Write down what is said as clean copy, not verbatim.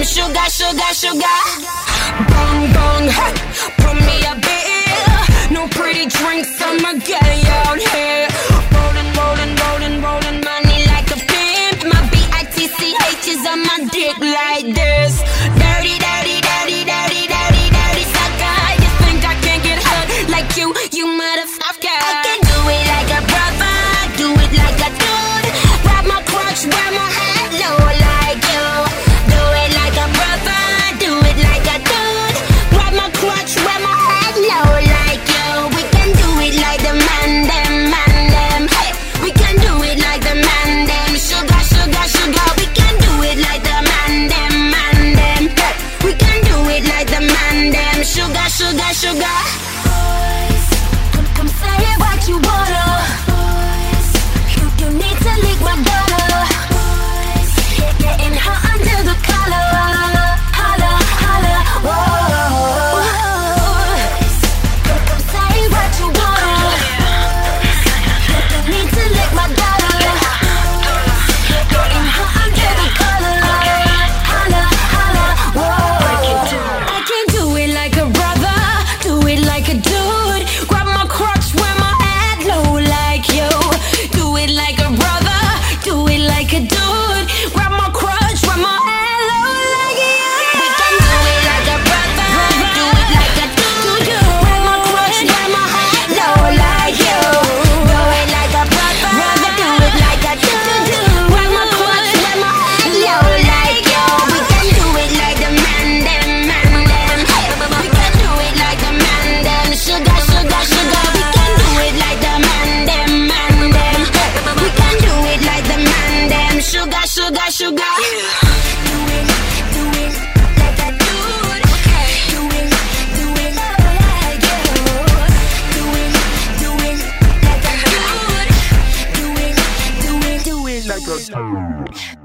Sugar, sugar, sugar. Bong, bong, hey, put me a bill. No pretty drinks, I'ma get out here. Rolling, rolling, rolling, rolling money like a pimp. My BITCH is on my dick like this. Dirty, dirty, dirty, dirty, dirty, dirty sucker. You think I can't get hurt like you motherfucker. I can do it like a brother, do it like a dude. Grab my crotch, wear my head low like you. Do it like a brother, do it like a dude. Grab my crotch, wear my head low like you. We can do it like the man them. Hey, we can do it like the man them. Sugar, sugar, sugar. We can do it like the man them. Hey, we can do it like the man them. Sugar, sugar, sugar. Boys, come say what you wanna. Boys, you need to lick my daughter. Boys, getting her under the collar. Holla, holla, whoa. Boys, come say what you wanna. You need to lick my daughter. Getting her under the collar. Holla, holla, whoa. I can do it like a brother, do it like a dude. Grab my crotch, wear my head low like you. Do it like a brother, do it like a dude. Grab my crotch, wear my head low like you. We can do it like a brother, do it like a dude. Grab my crotch, wear my head low like you. Do it like a brother, do it like a dude. Grab my crotch, wear my head low like you. We can do it like the man them. We can do it like the man them. Sugar, sugar, sugar. We can do it like the man them. We can do it like the man them. Sugar, sugar, sugar. Do it like a dude. Do it like you. Do it like a dude. Do it like a dude.